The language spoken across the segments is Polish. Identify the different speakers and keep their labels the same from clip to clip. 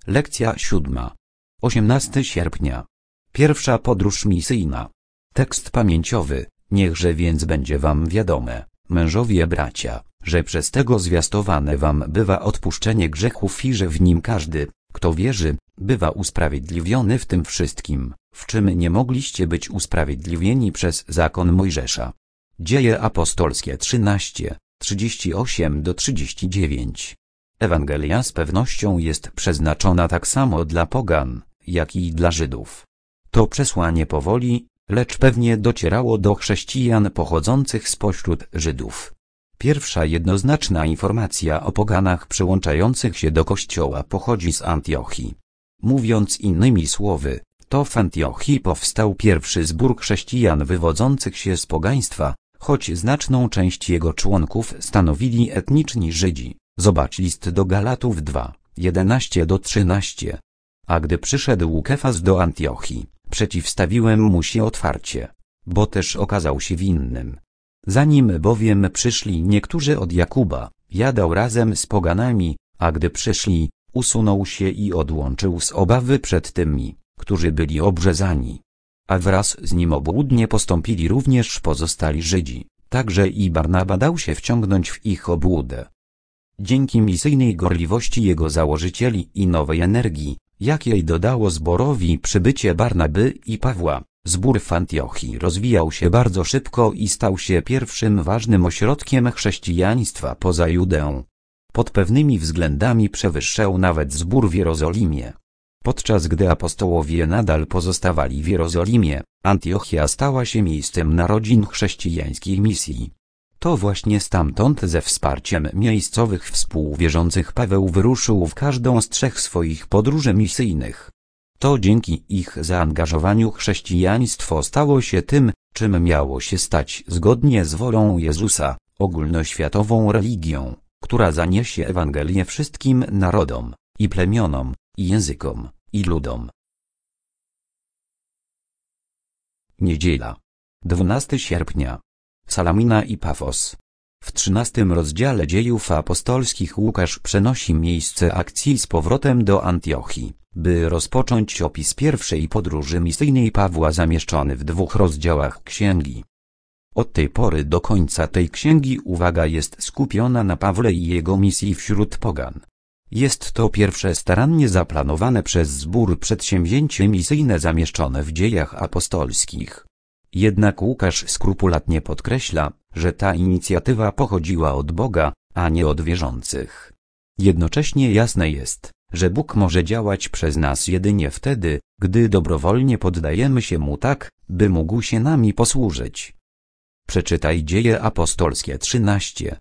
Speaker 1: Lekcja 7. 18 sierpnia. Pierwsza podróż misyjna. Tekst pamięciowy. Niechże więc będzie wam wiadome, mężowie bracia, że przez tego zwiastowane wam bywa odpuszczenie grzechów i że w nim każdy, kto wierzy, bywa usprawiedliwiony w tym wszystkim, w czym nie mogliście być usprawiedliwieni przez zakon Mojżesza. Dzieje apostolskie 13, 38-39. Ewangelia z pewnością jest przeznaczona tak samo dla pogan, jak i dla Żydów. To przesłanie powoli, lecz pewnie docierało do chrześcijan pochodzących spośród Żydów. Pierwsza jednoznaczna informacja o poganach przyłączających się do Kościoła pochodzi z Antiochii. Mówiąc innymi słowy, to w Antiochii powstał pierwszy zbór chrześcijan wywodzących się z pogaństwa, choć znaczną część jego członków stanowili etniczni Żydzi. Zobacz list do Galatów 2, 11-13. A gdy przyszedł Kefas do Antiochii, przeciwstawiłem mu się otwarcie, bo też okazał się winnym. Zanim bowiem przyszli niektórzy od Jakuba, jadał razem z poganami, a gdy przyszli, usunął się i odłączył z obawy przed tymi, którzy byli obrzezani. A wraz z nim obłudnie postąpili również pozostali Żydzi, także i Barnaba dał się wciągnąć w ich obłudę. Dzięki misyjnej gorliwości jego założycieli i nowej energii, jakiej dodało zborowi przybycie Barnaby i Pawła, zbór w Antiochii rozwijał się bardzo szybko i stał się pierwszym ważnym ośrodkiem chrześcijaństwa poza Judeą. Pod pewnymi względami przewyższał nawet zbór w Jerozolimie. Podczas gdy apostołowie nadal pozostawali w Jerozolimie, Antiochia stała się miejscem narodzin chrześcijańskiej misji. To właśnie stamtąd ze wsparciem miejscowych współwierzących Paweł wyruszył w każdą z 3 swoich podróży misyjnych. To dzięki ich zaangażowaniu chrześcijaństwo stało się tym, czym miało się stać zgodnie z wolą Jezusa, ogólnoświatową religią, która zaniesie Ewangelię wszystkim narodom, i plemionom, i językom, i ludom. Niedziela. 12 sierpnia. Salamina i Pafos. W 13 rozdziale Dziejów apostolskich Łukasz przenosi miejsce akcji z powrotem do Antiochii, by rozpocząć opis pierwszej podróży misyjnej Pawła zamieszczony w 2 rozdziałach księgi. Od tej pory do końca tej księgi uwaga jest skupiona na Pawle i jego misji wśród pogan. Jest to pierwsze starannie zaplanowane przez zbór przedsięwzięcie misyjne zamieszczone w Dziejach apostolskich. Jednak Łukasz skrupulatnie podkreśla, że ta inicjatywa pochodziła od Boga, a nie od wierzących. Jednocześnie jasne jest, że Bóg może działać przez nas jedynie wtedy, gdy dobrowolnie poddajemy się Mu tak, by mógł się nami posłużyć. Przeczytaj Dzieje apostolskie 13,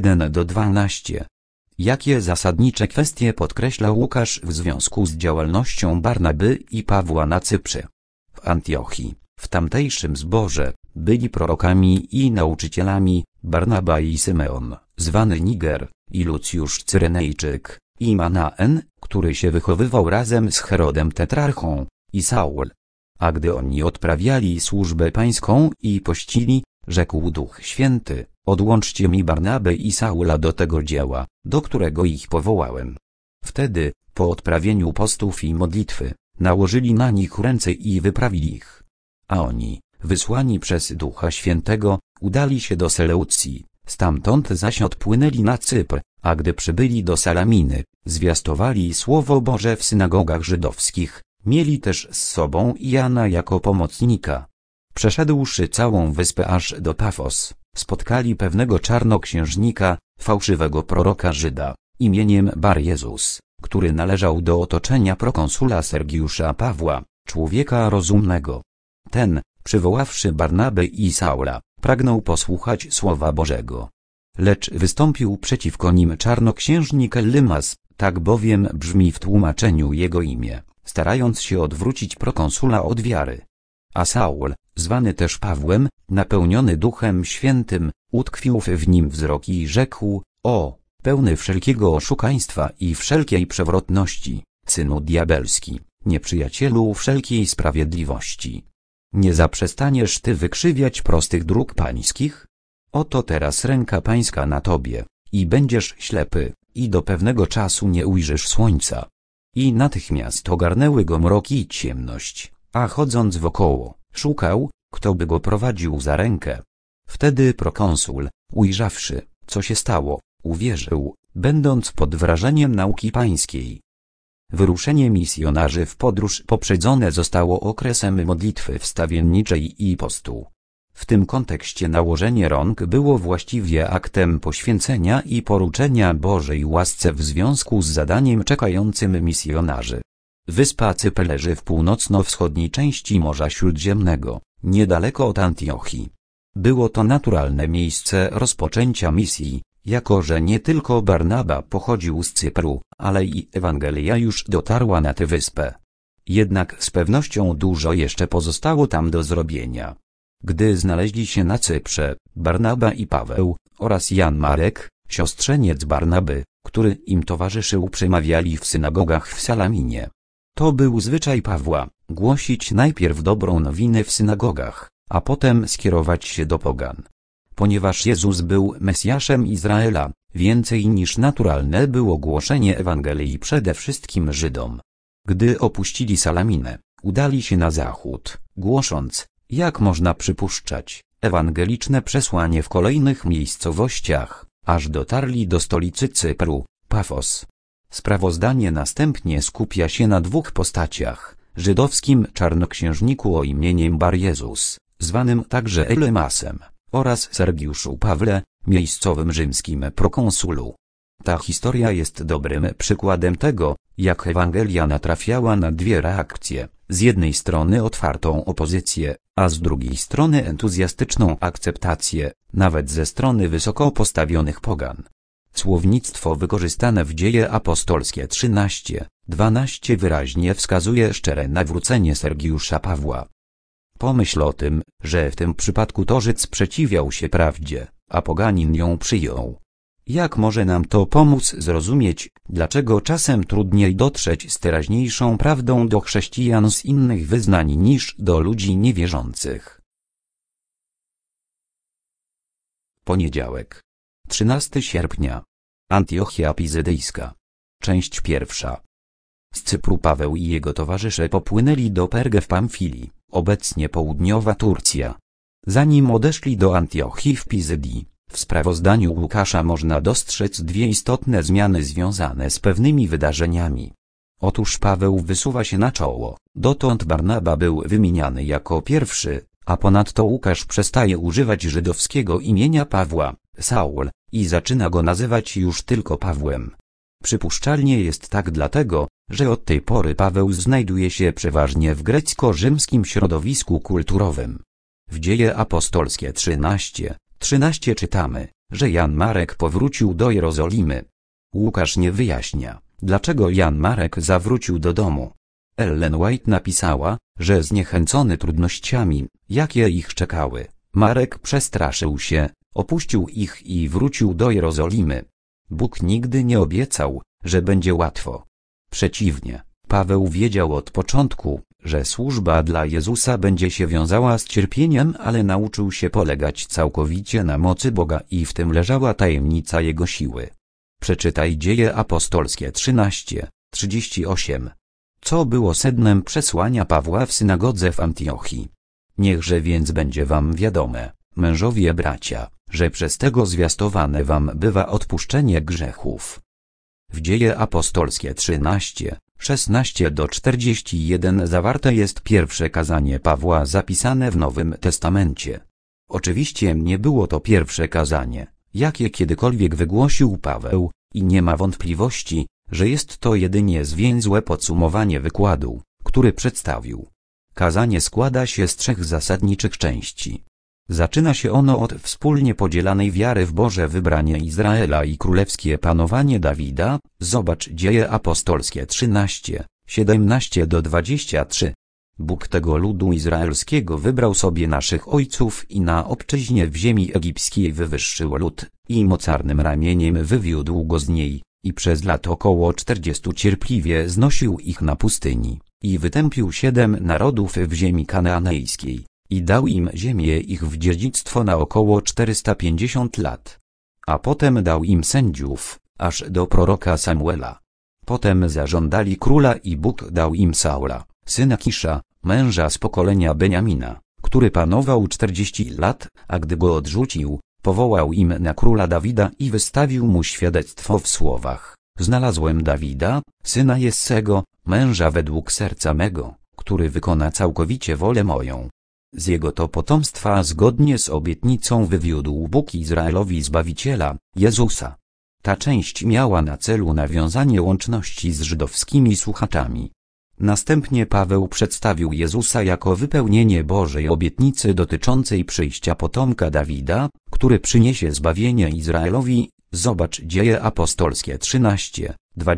Speaker 1: 1-12. Jakie zasadnicze kwestie podkreśla Łukasz w związku z działalnością Barnaby i Pawła na Cyprze? W Antiochii, w tamtejszym zborze, byli prorokami i nauczycielami Barnaba i Symeon, zwany Niger, i Lucjusz Cyrenejczyk, i Manaen, który się wychowywał razem z Herodem Tetrarchą, i Saul. A gdy oni odprawiali służbę pańską i pościli, rzekł Duch Święty: odłączcie mi Barnabę i Saula do tego dzieła, do którego ich powołałem. Wtedy, po odprawieniu postów i modlitwy, nałożyli na nich ręce i wyprawili ich. A oni, wysłani przez Ducha Świętego, udali się do Seleucji, stamtąd zaś odpłynęli na Cypr, a gdy przybyli do Salaminy, zwiastowali Słowo Boże w synagogach żydowskich, mieli też z sobą Jana jako pomocnika. Przeszedłszy całą wyspę aż do Pafos, spotkali pewnego czarnoksiężnika, fałszywego proroka Żyda, imieniem Bar Jezus, który należał do otoczenia prokonsula Sergiusza Pawła, człowieka rozumnego. Ten, przywoławszy Barnabę i Saula, pragnął posłuchać Słowa Bożego. Lecz wystąpił przeciwko nim czarnoksiężnik Elymas, tak bowiem brzmi w tłumaczeniu jego imię, starając się odwrócić prokonsula od wiary. A Saul, zwany też Pawłem, napełniony Duchem Świętym, utkwił w nim wzrok i rzekł: o, pełny wszelkiego oszukaństwa i wszelkiej przewrotności, synu diabelski, nieprzyjacielu wszelkiej sprawiedliwości. Nie zaprzestaniesz ty wykrzywiać prostych dróg pańskich? Oto teraz ręka pańska na tobie, i będziesz ślepy, i do pewnego czasu nie ujrzysz słońca. I natychmiast ogarnęły go mrok i ciemność, a chodząc wokoło, szukał, kto by go prowadził za rękę. Wtedy prokonsul, ujrzawszy, co się stało, uwierzył, będąc pod wrażeniem nauki pańskiej. Wyruszenie misjonarzy w podróż poprzedzone zostało okresem modlitwy wstawienniczej i postu. W tym kontekście nałożenie rąk było właściwie aktem poświęcenia i poruczenia Bożej łasce w związku z zadaniem czekającym misjonarzy. Wyspa Cypr leży w północno-wschodniej części Morza Śródziemnego, niedaleko od Antiochii. Było to naturalne miejsce rozpoczęcia misji, jako że nie tylko Barnaba pochodził z Cypru, ale i Ewangelia już dotarła na tę wyspę. Jednak z pewnością dużo jeszcze pozostało tam do zrobienia. Gdy znaleźli się na Cyprze, Barnaba i Paweł, oraz Jan Marek, siostrzeniec Barnaby, który im towarzyszył, przemawiali w synagogach w Salaminie. To był zwyczaj Pawła, głosić najpierw dobrą nowinę w synagogach, a potem skierować się do pogan. Ponieważ Jezus był Mesjaszem Izraela, więcej niż naturalne było głoszenie Ewangelii przede wszystkim Żydom. Gdy opuścili Salaminę, udali się na zachód, głosząc, jak można przypuszczać, ewangeliczne przesłanie w kolejnych miejscowościach, aż dotarli do stolicy Cypru, Pafos. Sprawozdanie następnie skupia się na dwóch postaciach, żydowskim czarnoksiężniku o imieniu Bar Jezus, zwanym także Elemasem, oraz Sergiuszu Pawle, miejscowym rzymskim prokonsulu. Ta historia jest dobrym przykładem tego, jak Ewangelia natrafiała na dwie reakcje, z jednej strony otwartą opozycję, a z drugiej strony entuzjastyczną akceptację, nawet ze strony wysoko postawionych pogan. Słownictwo wykorzystane w Dzieje apostolskie 13:12 wyraźnie wskazuje szczere nawrócenie Sergiusza Pawła. Pomyśl o tym, że w tym przypadku to Żyd sprzeciwiał się prawdzie, a poganin ją przyjął. Jak może nam to pomóc zrozumieć, dlaczego czasem trudniej dotrzeć z teraźniejszą prawdą do chrześcijan z innych wyznań niż do ludzi niewierzących? Poniedziałek. 13 sierpnia. Antiochia Pizydyjska. Część pierwsza. Z Cypru Paweł i jego towarzysze popłynęli do Pergę w Pamfilii, obecnie południowa Turcja. Zanim odeszli do Antiochii w Pizydii, w sprawozdaniu Łukasza można dostrzec dwie istotne zmiany związane z pewnymi wydarzeniami. Otóż Paweł wysuwa się na czoło, dotąd Barnaba był wymieniany jako pierwszy, a ponadto Łukasz przestaje używać żydowskiego imienia Pawła, Saul, i zaczyna go nazywać już tylko Pawłem. Przypuszczalnie jest tak dlatego, że od tej pory Paweł znajduje się przeważnie w grecko-rzymskim środowisku kulturowym. W Dzieje apostolskie 13:13 czytamy, że Jan Marek powrócił do Jerozolimy. Łukasz nie wyjaśnia, dlaczego Jan Marek zawrócił do domu. Ellen White napisała, że zniechęcony trudnościami, jakie ich czekały, Marek przestraszył się, opuścił ich i wrócił do Jerozolimy. Bóg nigdy nie obiecał, że będzie łatwo. Przeciwnie, Paweł wiedział od początku, że służba dla Jezusa będzie się wiązała z cierpieniem, ale nauczył się polegać całkowicie na mocy Boga i w tym leżała tajemnica Jego siły. Przeczytaj Dzieje apostolskie 13:38. Co było sednem przesłania Pawła w synagodze w Antiochii? Niechże więc będzie wam wiadome, mężowie bracia, że przez tego zwiastowane wam bywa odpuszczenie grzechów. W Dzieje apostolskie 13:16-41 zawarte jest pierwsze kazanie Pawła zapisane w Nowym Testamencie. Oczywiście nie było to pierwsze kazanie, jakie kiedykolwiek wygłosił Paweł, i nie ma wątpliwości, że jest to jedynie zwięzłe podsumowanie wykładu, który przedstawił. Kazanie składa się z trzech zasadniczych części. Zaczyna się ono od wspólnie podzielanej wiary w Boże wybranie Izraela i królewskie panowanie Dawida. Zobacz Dzieje apostolskie 13:17-23. Bóg tego ludu izraelskiego wybrał sobie naszych ojców i na obczyźnie w ziemi egipskiej wywyższył lud, i mocarnym ramieniem wywiódł go z niej, i przez lat około 40 cierpliwie znosił ich na pustyni, i wytępił 7 narodów w ziemi kanaanejskiej, i dał im ziemię ich w dziedzictwo na około 450 lat. A potem dał im sędziów, aż do proroka Samuela. Potem zażądali króla i Bóg dał im Saula, syna Kisza, męża z pokolenia Beniamina, który panował 40 lat, a gdy go odrzucił, powołał im na króla Dawida i wystawił mu świadectwo w słowach: znalazłem Dawida, syna Jessego, męża według serca mego, który wykona całkowicie wolę moją. Z jego to potomstwa zgodnie z obietnicą wywiódł Bóg Izraelowi Zbawiciela, Jezusa. Ta część miała na celu nawiązanie łączności z żydowskimi słuchaczami. Następnie Paweł przedstawił Jezusa jako wypełnienie Bożej obietnicy dotyczącej przyjścia potomka Dawida, który przyniesie zbawienie Izraelowi. Zobacz Dzieje apostolskie 13,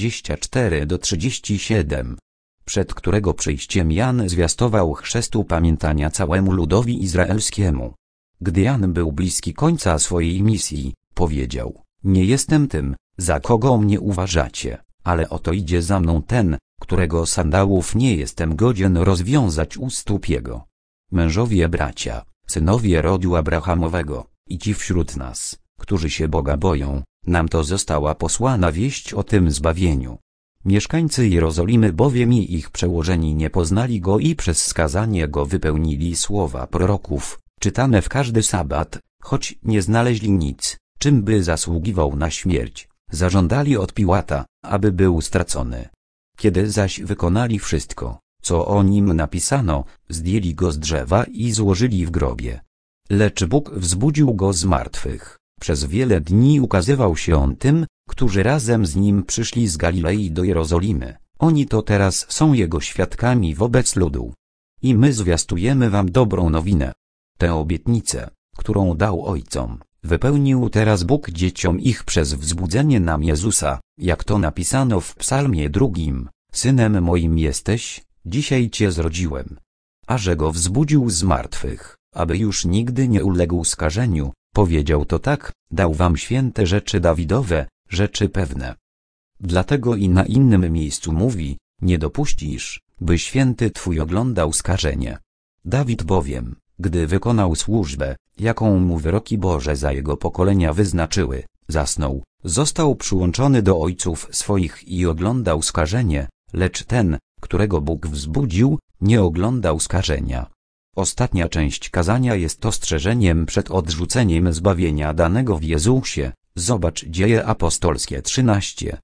Speaker 1: 24-37. Przed którego przyjściem Jan zwiastował chrzest upamiętania całemu ludowi izraelskiemu. Gdy Jan był bliski końca swojej misji, powiedział: nie jestem tym, za kogo mnie uważacie, ale oto idzie za mną ten, którego sandałów nie jestem godzien rozwiązać u stóp jego. Mężowie bracia, synowie rodu Abrahamowego, i ci wśród nas, którzy się Boga boją, nam to została posłana wieść o tym zbawieniu. Mieszkańcy Jerozolimy bowiem i ich przełożeni nie poznali go i przez skazanie go wypełnili słowa proroków, czytane w każdy sabat, choć nie znaleźli nic, czym by zasługiwał na śmierć. Zażądali od Piłata, aby był stracony. Kiedy zaś wykonali wszystko, co o nim napisano, zdjęli go z drzewa i złożyli w grobie. Lecz Bóg wzbudził go z martwych. Przez wiele dni ukazywał się on tym, którzy razem z nim przyszli z Galilei do Jerozolimy. Oni to teraz są jego świadkami wobec ludu. I my zwiastujemy wam dobrą nowinę. Tę obietnicę, którą dał ojcom, wypełnił teraz Bóg dzieciom ich przez wzbudzenie nam Jezusa, jak to napisano w psalmie 2. Synem moim jesteś, dzisiaj cię zrodziłem. A że go wzbudził z martwych, aby już nigdy nie uległ skażeniu, powiedział to tak: dał wam święte rzeczy Dawidowe, rzeczy pewne. Dlatego i na innym miejscu mówi: nie dopuścisz, by święty twój oglądał skażenie. Dawid bowiem, gdy wykonał służbę, jaką mu wyroki Boże za jego pokolenia wyznaczyły, zasnął, został przyłączony do ojców swoich i oglądał skażenie, lecz ten, którego Bóg wzbudził, nie oglądał skażenia. Ostatnia część kazania jest ostrzeżeniem przed odrzuceniem zbawienia danego w Jezusie. Zobacz Dzieje apostolskie 13,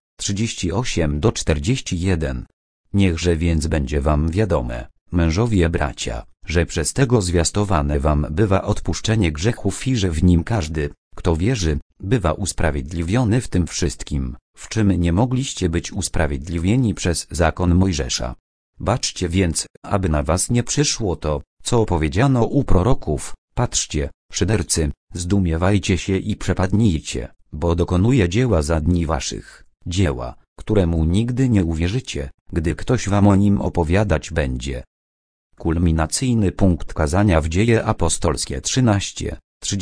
Speaker 1: 38-41. Niechże więc będzie wam wiadome, mężowie bracia, że przez tego zwiastowane wam bywa odpuszczenie grzechów i że w nim każdy, kto wierzy, bywa usprawiedliwiony w tym wszystkim, w czym nie mogliście być usprawiedliwieni przez zakon Mojżesza. Baczcie więc, aby na was nie przyszło to, co powiedziano u proroków: patrzcie, szydercy, zdumiewajcie się i przepadnijcie, bo dokonuje dzieła za dni waszych, dzieła, któremu nigdy nie uwierzycie, gdy ktoś wam o nim opowiadać będzie. Kulminacyjny punkt kazania w Dzieje apostolskie 13,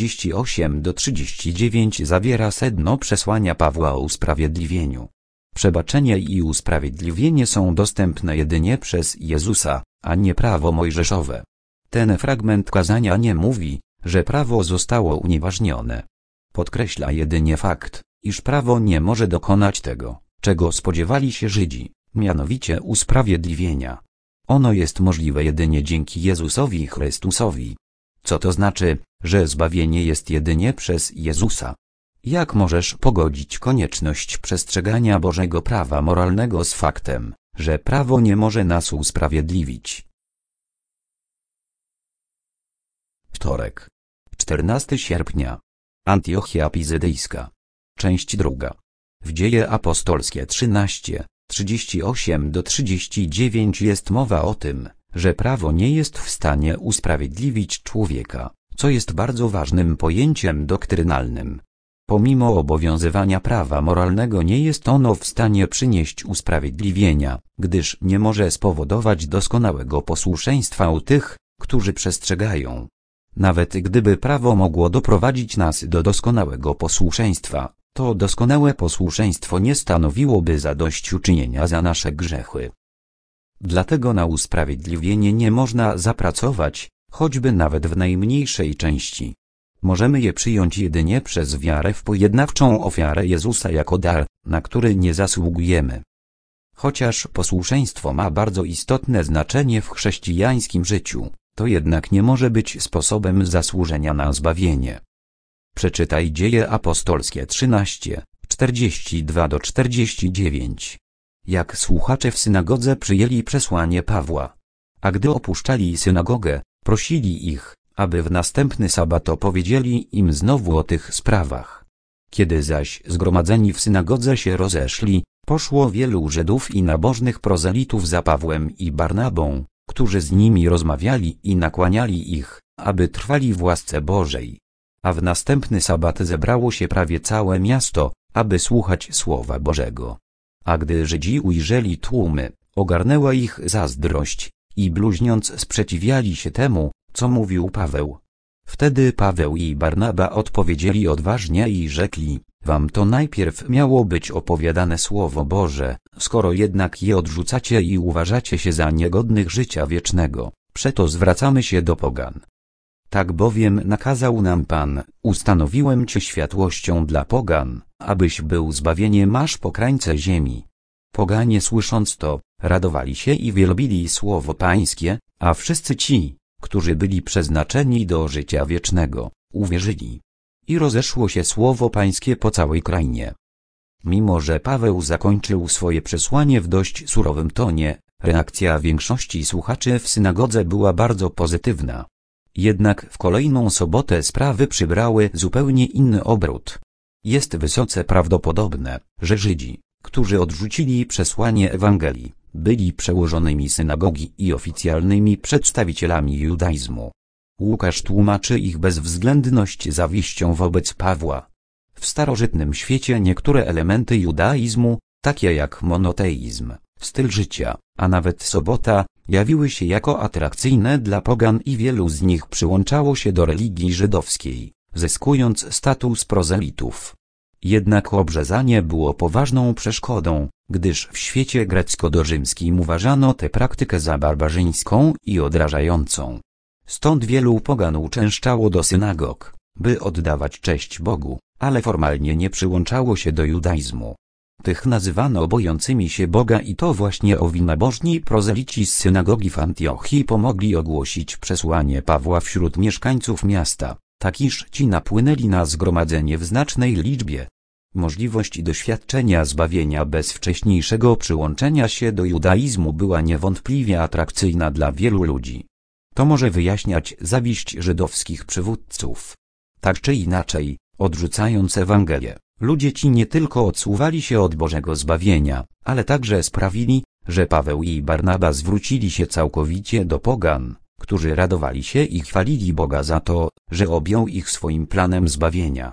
Speaker 1: 38-39 zawiera sedno przesłania Pawła o usprawiedliwieniu. Przebaczenie i usprawiedliwienie są dostępne jedynie przez Jezusa, a nie prawo mojżeszowe. Ten fragment kazania nie mówi, że prawo zostało unieważnione. Podkreśla jedynie fakt, iż prawo nie może dokonać tego, czego spodziewali się Żydzi, mianowicie usprawiedliwienia. Ono jest możliwe jedynie dzięki Jezusowi Chrystusowi. Co to znaczy, że zbawienie jest jedynie przez Jezusa? Jak możesz pogodzić konieczność przestrzegania Bożego prawa moralnego z faktem, że prawo nie może nas usprawiedliwić? Wtorek. 14 sierpnia. Antiochia Pizydyjska. Część druga. W Dzieje apostolskie 13, 38-39 jest mowa o tym, że prawo nie jest w stanie usprawiedliwić człowieka, co jest bardzo ważnym pojęciem doktrynalnym. Pomimo obowiązywania prawa moralnego nie jest ono w stanie przynieść usprawiedliwienia, gdyż nie może spowodować doskonałego posłuszeństwa u tych, którzy przestrzegają. Nawet gdyby prawo mogło doprowadzić nas do doskonałego posłuszeństwa, to doskonałe posłuszeństwo nie stanowiłoby zadośćuczynienia za nasze grzechy. Dlatego na usprawiedliwienie nie można zapracować, choćby nawet w najmniejszej części. Możemy je przyjąć jedynie przez wiarę w pojednawczą ofiarę Jezusa jako dar, na który nie zasługujemy. Chociaż posłuszeństwo ma bardzo istotne znaczenie w chrześcijańskim życiu, to jednak nie może być sposobem zasłużenia na zbawienie. Przeczytaj Dzieje Apostolskie 13, 42-49. Jak słuchacze w synagodze przyjęli przesłanie Pawła. A gdy opuszczali synagogę, prosili ich, aby w następny sabat opowiedzieli im znowu o tych sprawach. Kiedy zaś zgromadzeni w synagodze się rozeszli, poszło wielu Żydów i nabożnych prozelitów za Pawłem i Barnabą, którzy z nimi rozmawiali i nakłaniali ich, aby trwali w łasce Bożej. A w następny sabat zebrało się prawie całe miasto, aby słuchać Słowa Bożego. A gdy Żydzi ujrzeli tłumy, ogarnęła ich zazdrość i bluźniąc sprzeciwiali się temu, co mówił Paweł. Wtedy Paweł i Barnaba odpowiedzieli odważnie i rzekli: wam to najpierw miało być opowiadane Słowo Boże, skoro jednak je odrzucacie i uważacie się za niegodnych życia wiecznego, przeto zwracamy się do pogan. Tak bowiem nakazał nam Pan: ustanowiłem cię światłością dla pogan, abyś był zbawieniem aż po krańce ziemi. Poganie słysząc to, radowali się i wielbili Słowo Pańskie, a wszyscy ci, którzy byli przeznaczeni do życia wiecznego, uwierzyli. I rozeszło się Słowo Pańskie po całej krainie. Mimo że Paweł zakończył swoje przesłanie w dość surowym tonie, reakcja większości słuchaczy w synagodze była bardzo pozytywna. Jednak w kolejną sobotę sprawy przybrały zupełnie inny obrót. Jest wysoce prawdopodobne, że Żydzi, którzy odrzucili przesłanie Ewangelii, byli przełożonymi synagogi i oficjalnymi przedstawicielami judaizmu. Łukasz tłumaczy ich bezwzględność zawiścią wobec Pawła. W starożytnym świecie niektóre elementy judaizmu, takie jak monoteizm, styl życia, a nawet sobota, jawiły się jako atrakcyjne dla pogan i wielu z nich przyłączało się do religii żydowskiej, zyskując status prozelitów. Jednak obrzezanie było poważną przeszkodą, gdyż w świecie grecko-dorzymskim uważano tę praktykę za barbarzyńską i odrażającą. Stąd wielu pogan uczęszczało do synagog, by oddawać cześć Bogu, ale formalnie nie przyłączało się do judaizmu. Tych nazywano bojącymi się Boga i to właśnie owi nabożni prozelici z synagogi w Antiochii pomogli ogłosić przesłanie Pawła wśród mieszkańców miasta, tak iż ci napłynęli na zgromadzenie w znacznej liczbie. Możliwość doświadczenia zbawienia bez wcześniejszego przyłączenia się do judaizmu była niewątpliwie atrakcyjna dla wielu ludzi. To może wyjaśniać zawiść żydowskich przywódców. Tak czy inaczej, odrzucając Ewangelię, ludzie ci nie tylko odsuwali się od Bożego zbawienia, ale także sprawili, że Paweł i Barnaba zwrócili się całkowicie do pogan, którzy radowali się i chwalili Boga za to, że objął ich swoim planem zbawienia.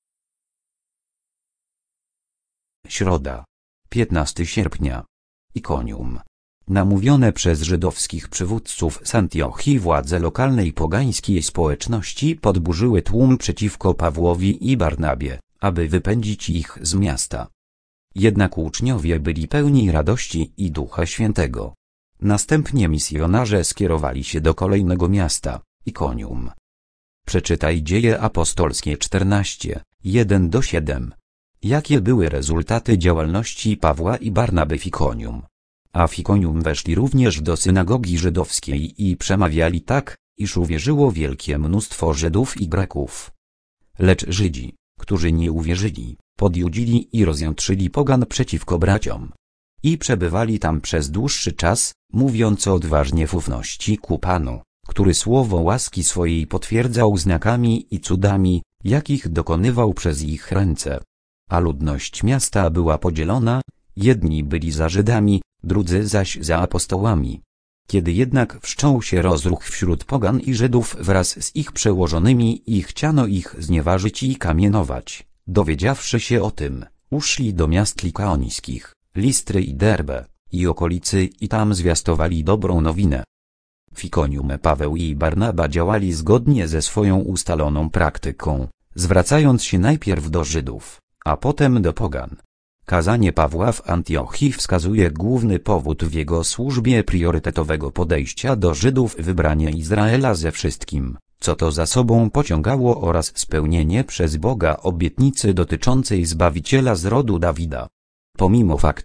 Speaker 1: Środa, 15 sierpnia. Ikonium. Namówione przez żydowskich przywódców z Antiochii władze lokalnej pogańskiej społeczności podburzyły tłum przeciwko Pawłowi i Barnabie, aby wypędzić ich z miasta. Jednak uczniowie byli pełni radości i Ducha Świętego. Następnie misjonarze skierowali się do kolejnego miasta, Ikonium. Przeczytaj Dzieje Apostolskie 14, 1-7. Jakie były rezultaty działalności Pawła i Barnaby w Ikonium? A w Ikonium weszli również do synagogi żydowskiej i przemawiali tak, iż uwierzyło wielkie mnóstwo Żydów i Greków. Lecz Żydzi, którzy nie uwierzyli, podjudzili i rozjątrzyli pogan przeciwko braciom. I przebywali tam przez dłuższy czas, mówiąc odważnie w ufności ku Panu, który słowo łaski swojej potwierdzał znakami i cudami, jakich dokonywał przez ich ręce. A ludność miasta była podzielona, jedni byli za Żydami, drudzy zaś za apostołami. Kiedy jednak wszczął się rozruch wśród pogan i Żydów wraz z ich przełożonymi i chciano ich znieważyć i kamienować, dowiedziawszy się o tym, uszli do miast likaońskich, Listry i Derbe, i okolicy i tam zwiastowali dobrą nowinę. W Ikonium Paweł i Barnaba działali zgodnie ze swoją ustaloną praktyką, zwracając się najpierw do Żydów, a potem do pogan. Kazanie Pawła w Antiochii wskazuje główny powód w jego służbie priorytetowego podejścia do Żydów, wybranie Izraela ze wszystkim, co to za sobą pociągało, oraz spełnienie przez Boga obietnicy dotyczącej Zbawiciela z rodu Dawida. Pomimo faktu,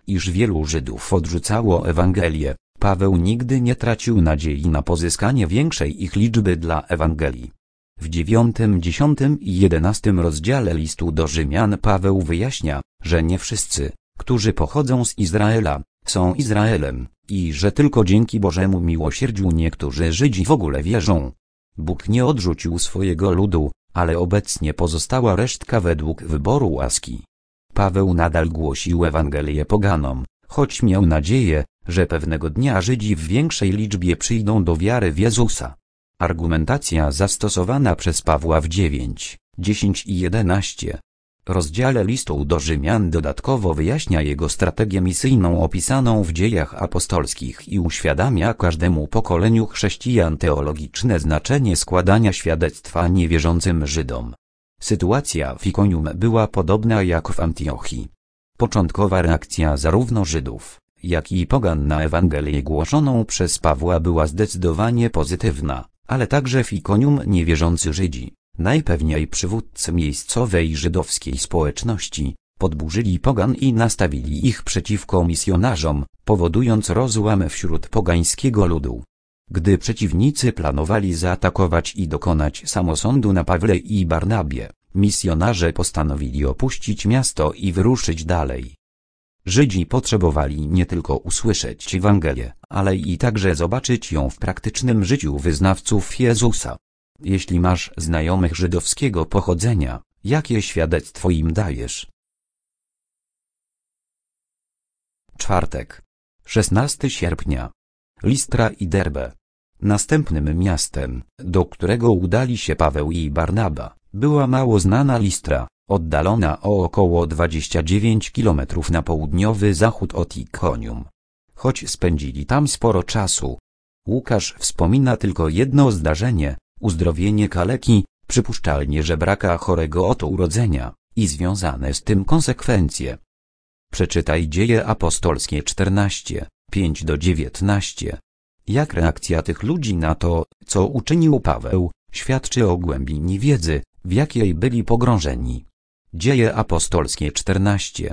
Speaker 1: iż wielu Żydów odrzucało Ewangelię, Paweł nigdy nie tracił nadziei na pozyskanie większej ich liczby dla Ewangelii. W 9., 10. i 11 rozdziale listu do Rzymian Paweł wyjaśnia, że nie wszyscy, którzy pochodzą z Izraela, są Izraelem, i że tylko dzięki Bożemu miłosierdziu niektórzy Żydzi w ogóle wierzą. Bóg nie odrzucił swojego ludu, ale obecnie pozostała resztka według wyboru łaski. Paweł nadal głosił Ewangelię poganom, choć miał nadzieję, że pewnego dnia Żydzi w większej liczbie przyjdą do wiary w Jezusa. Argumentacja zastosowana przez Pawła w 9, 10 i 11 rozdziale listu do Rzymian dodatkowo wyjaśnia jego strategię misyjną opisaną w Dziejach Apostolskich i uświadamia każdemu pokoleniu chrześcijan teologiczne znaczenie składania świadectwa niewierzącym Żydom. Sytuacja w Ikonium była podobna jak w Antiochii. Początkowa reakcja zarówno Żydów, jak i pogan na Ewangelię głoszoną przez Pawła była zdecydowanie pozytywna, ale także w Ikonium niewierzący Żydzi, najpewniej przywódcy miejscowej żydowskiej społeczności, podburzyli pogan i nastawili ich przeciwko misjonarzom, powodując rozłam wśród pogańskiego ludu. Gdy przeciwnicy planowali zaatakować i dokonać samosądu na Pawle i Barnabie, misjonarze postanowili opuścić miasto i wyruszyć dalej. Żydzi potrzebowali nie tylko usłyszeć Ewangelię, ale i także zobaczyć ją w praktycznym życiu wyznawców Jezusa. Jeśli masz znajomych żydowskiego pochodzenia, jakie świadectwo im dajesz? Czwartek, 16 sierpnia. Listra i Derbe. Następnym miastem, do którego udali się Paweł i Barnaba, była mało znana Listra, oddalona o około 29 km na południowy zachód od Ikonium. Choć spędzili tam sporo czasu. Łukasz wspomina tylko jedno zdarzenie, uzdrowienie kaleki, przypuszczalnie żebraka chorego od urodzenia, i związane z tym konsekwencje. Przeczytaj Dzieje Apostolskie 14, 5-19. Jak reakcja tych ludzi na to, co uczynił Paweł, świadczy o głębi niewiedzy, w jakiej byli pogrążeni. Dzieje Apostolskie 14,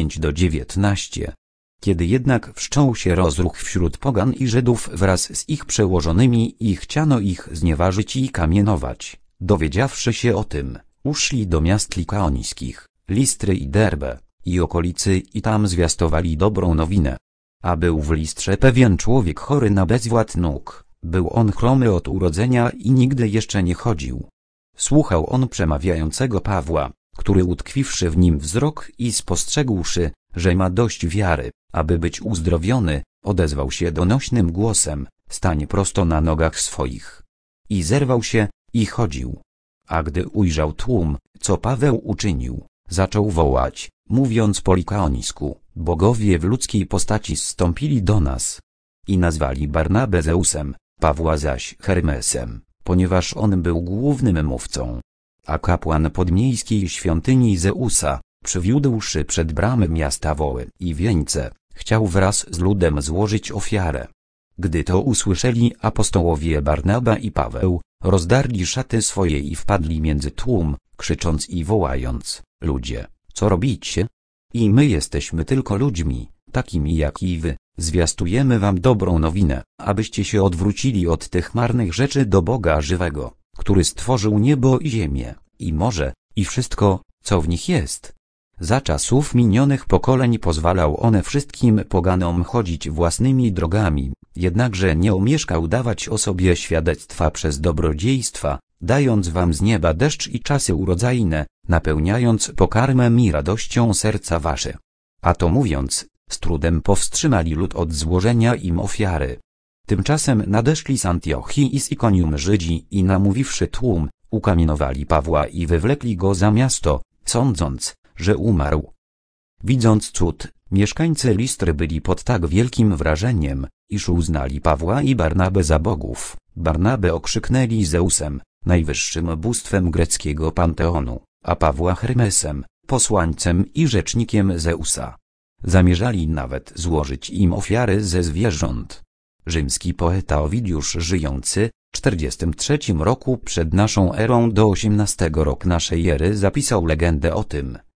Speaker 1: 5-19. Kiedy jednak wszczął się rozruch wśród pogan i Żydów wraz z ich przełożonymi i chciano ich znieważyć i kamienować, dowiedziawszy się o tym, uszli do miast likaońskich, Listry i Derbe, i okolicy i tam zwiastowali dobrą nowinę. A był w Listrze pewien człowiek chory na bezwład nóg, był on chromy od urodzenia i nigdy jeszcze nie chodził. Słuchał on przemawiającego Pawła, który utkwiwszy w nim wzrok i spostrzegłszy, że ma dość wiary, aby być uzdrowiony, odezwał się donośnym głosem, stań prosto na nogach swoich. I zerwał się, i chodził. A gdy ujrzał tłum, co Paweł uczynił, zaczął wołać, mówiąc po likaońsku, bogowie w ludzkiej postaci zstąpili do nas. I nazwali Barnabę Zeusem, Pawła zaś Hermesem, ponieważ on był głównym mówcą. A kapłan podmiejskiej świątyni Zeusa, przywiódłszy przed bramy miasta woły i wieńce, chciał wraz z ludem złożyć ofiarę. Gdy to usłyszeli apostołowie Barnaba i Paweł, rozdarli szaty swoje i wpadli między tłum, krzycząc i wołając, ludzie, co robicie? I my jesteśmy tylko ludźmi, takimi jak i wy, zwiastujemy wam dobrą nowinę, abyście się odwrócili od tych marnych rzeczy do Boga żywego, który stworzył niebo i ziemię, i morze, i wszystko, co w nich jest. Za czasów minionych pokoleń pozwalał on wszystkim poganom chodzić własnymi drogami, jednakże nie omieszkał dawać o sobie świadectwa przez dobrodziejstwa, dając wam z nieba deszcz i czasy urodzajne, napełniając pokarmem i radością serca wasze. A to mówiąc, z trudem powstrzymali lud od złożenia im ofiary. Tymczasem nadeszli z Antiochii i z Ikonium Żydzi i namówiwszy tłum, ukamienowali Pawła i wywlekli go za miasto, sądząc, że umarł. Widząc cud, mieszkańcy Listry byli pod tak wielkim wrażeniem, iż uznali Pawła i Barnabę za bogów. Barnabę okrzyknęli Zeusem, najwyższym bóstwem greckiego panteonu, a Pawła Hermesem, posłańcem i rzecznikiem Zeusa. Zamierzali nawet złożyć im ofiary ze zwierząt. Rzymski poeta Owidiusz żyjący w 43 roku przed naszą erą do 18 rok naszej ery zapisał legendę o tym,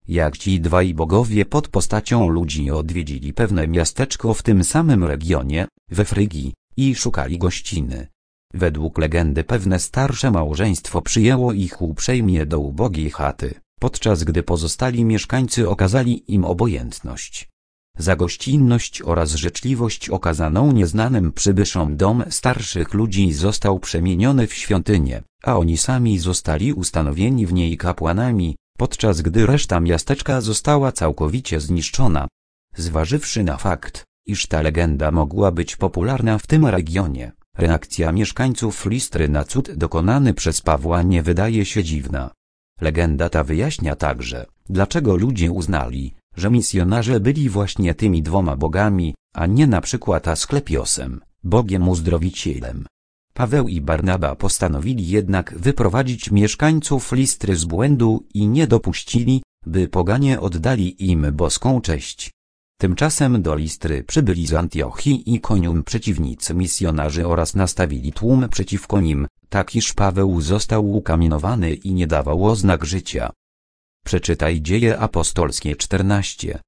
Speaker 1: jak ci dwaj bogowie pod postacią ludzi odwiedzili pewne miasteczko w tym samym regionie, we Frygii, i szukali gościny. Według legendy pewne starsze małżeństwo przyjęło ich uprzejmie do ubogiej chaty, podczas gdy pozostali mieszkańcy okazali im obojętność. Za gościnność oraz życzliwość okazaną nieznanym przybyszom dom starszych ludzi został przemieniony w świątynię, a oni sami zostali ustanowieni w niej kapłanami, podczas gdy reszta miasteczka została całkowicie zniszczona. Zważywszy na fakt, iż ta legenda mogła być popularna w tym regionie, reakcja mieszkańców Listry na cud dokonany przez Pawła nie wydaje się dziwna. Legenda ta wyjaśnia także, dlaczego ludzie uznali, że misjonarze byli właśnie tymi dwoma bogami, a nie na przykład Asklepiosem, Bogiem uzdrowicielem. Paweł i Barnaba postanowili jednak wyprowadzić mieszkańców Listry z błędu i nie dopuścili, by poganie oddali im boską cześć. Tymczasem do Listry przybyli z Antiochii i Ikonium przeciwnicy misjonarzy oraz nastawili tłum przeciwko nim, tak iż Paweł został ukamienowany i nie dawał oznak życia. Przeczytaj Dzieje Apostolskie 14,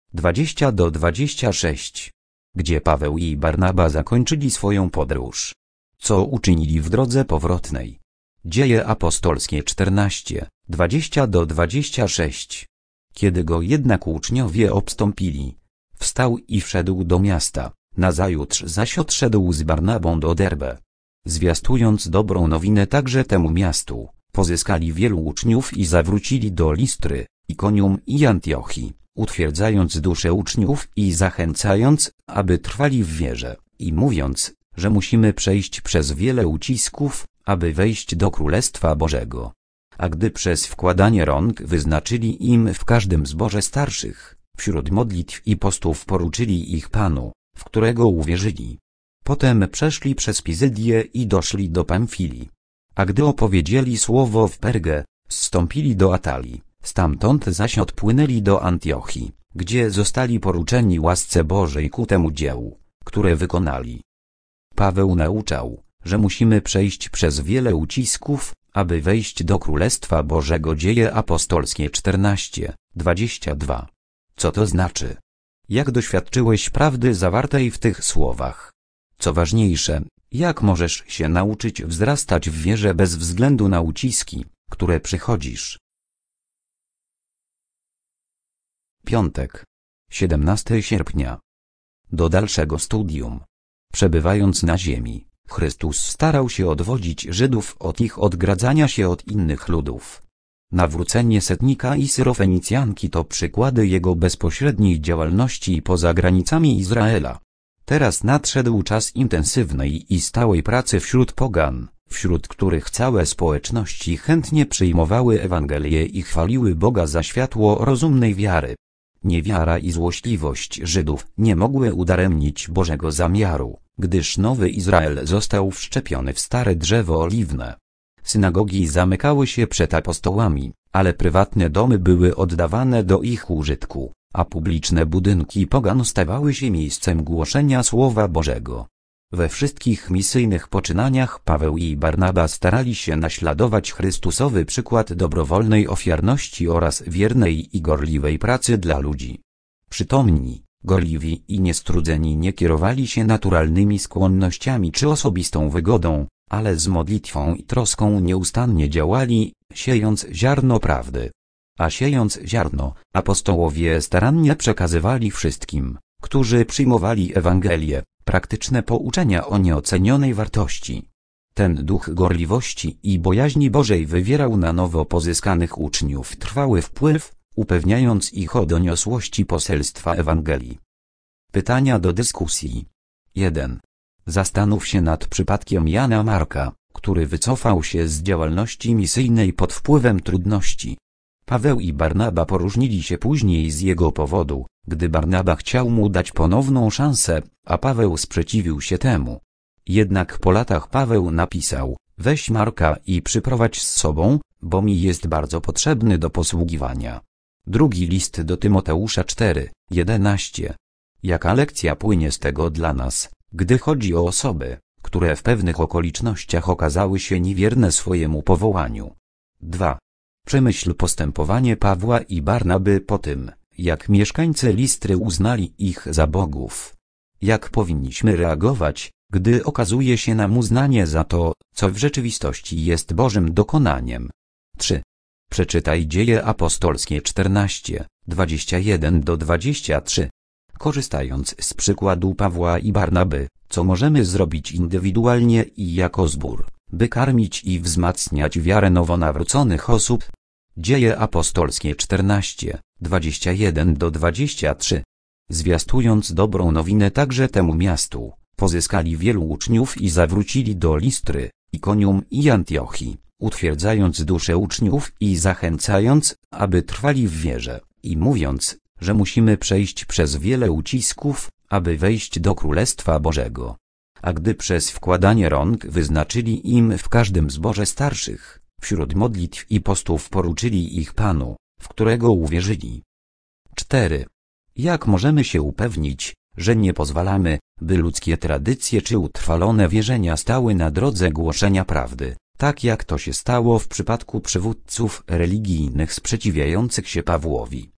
Speaker 1: 20-26, gdzie Paweł i Barnaba zakończyli swoją podróż. Co uczynili w drodze powrotnej? Dzieje Apostolskie 14, 20-26. Kiedy go jednak uczniowie obstąpili, wstał i wszedł do miasta, nazajutrz zaś odszedł z Barnabą do Derbe. Zwiastując dobrą nowinę także temu miastu, pozyskali wielu uczniów i zawrócili do Listry, Ikonium i Antiochii, utwierdzając dusze uczniów i zachęcając, aby trwali w wierze, i mówiąc, że musimy przejść przez wiele ucisków, aby wejść do Królestwa Bożego. A gdy przez wkładanie rąk wyznaczyli im w każdym zborze starszych, wśród modlitw i postów poruczyli ich Panu, w którego uwierzyli. Potem przeszli przez Pizydię i doszli do Pamfilii. A gdy opowiedzieli słowo w Pergę, zstąpili do Atalii, stamtąd zaś odpłynęli do Antiochii, gdzie zostali poruczeni łasce Bożej ku temu dziełu, które wykonali. Paweł nauczał, że musimy przejść przez wiele ucisków, aby wejść do Królestwa Bożego. Dzieje Apostolskie 14, 22. Co to znaczy? Jak doświadczyłeś prawdy zawartej w tych słowach? Co ważniejsze, jak możesz się nauczyć wzrastać w wierze bez względu na uciski, które przychodzisz? Piątek, 17 sierpnia. Do dalszego studium. Przebywając na ziemi, Chrystus starał się odwodzić Żydów od ich odgradzania się od innych ludów. Nawrócenie setnika i Syrofenicjanki to przykłady jego bezpośredniej działalności poza granicami Izraela. Teraz nadszedł czas intensywnej i stałej pracy wśród pogan, wśród których całe społeczności chętnie przyjmowały Ewangelię i chwaliły Boga za światło rozumnej wiary. Niewiara i złośliwość Żydów nie mogły udaremnić Bożego zamiaru, gdyż nowy Izrael został wszczepiony w stare drzewo oliwne. Synagogi zamykały się przed apostołami, ale prywatne domy były oddawane do ich użytku, a publiczne budynki pogan stawały się miejscem głoszenia Słowa Bożego. We wszystkich misyjnych poczynaniach Paweł i Barnaba starali się naśladować Chrystusowy przykład dobrowolnej ofiarności oraz wiernej i gorliwej pracy dla ludzi. Przytomni, gorliwi i niestrudzeni nie kierowali się naturalnymi skłonnościami czy osobistą wygodą, ale z modlitwą i troską nieustannie działali, siejąc ziarno prawdy. A siejąc ziarno, apostołowie starannie przekazywali wszystkim, którzy przyjmowali Ewangelię, praktyczne pouczenia o nieocenionej wartości. Ten duch gorliwości i bojaźni Bożej wywierał na nowo pozyskanych uczniów trwały wpływ, upewniając ich o doniosłości poselstwa Ewangelii. Pytania do dyskusji. 1. Zastanów się nad przypadkiem Jana Marka, który wycofał się z działalności misyjnej pod wpływem trudności. Paweł i Barnaba poróżnili się później z jego powodu, gdy Barnaba chciał mu dać ponowną szansę, a Paweł sprzeciwił się temu. Jednak po latach Paweł napisał: weź Marka i przyprowadź z sobą, bo mi jest bardzo potrzebny do posługiwania. Drugi list do Tymoteusza 4:11. Jaka lekcja płynie z tego dla nas, gdy chodzi o osoby, które w pewnych okolicznościach okazały się niewierne swojemu powołaniu? 2. Przemyśl postępowanie Pawła i Barnaby po tym, jak mieszkańcy Listry uznali ich za bogów. Jak powinniśmy reagować, gdy okazuje się nam uznanie za to, co w rzeczywistości jest Bożym dokonaniem? 3. Przeczytaj Dzieje Apostolskie 14, 21-23. Korzystając z przykładu Pawła i Barnaby, co możemy zrobić indywidualnie i jako zbór, by karmić i wzmacniać wiarę nowonawróconych osób? Dzieje Apostolskie 14, 21-23. Zwiastując dobrą nowinę także temu miastu, pozyskali wielu uczniów i zawrócili do Listry, Ikonium i Antiochii, utwierdzając dusze uczniów i zachęcając, aby trwali w wierze, i mówiąc, że musimy przejść przez wiele ucisków, aby wejść do Królestwa Bożego. A gdy przez wkładanie rąk wyznaczyli im w każdym zborze starszych, wśród modlitw i postów poruczyli ich Panu, w którego uwierzyli. 4. Jak możemy się upewnić, że nie pozwalamy, by ludzkie tradycje czy utrwalone wierzenia stały na drodze głoszenia prawdy, tak jak to się stało w przypadku przywódców religijnych sprzeciwiających się Pawłowi?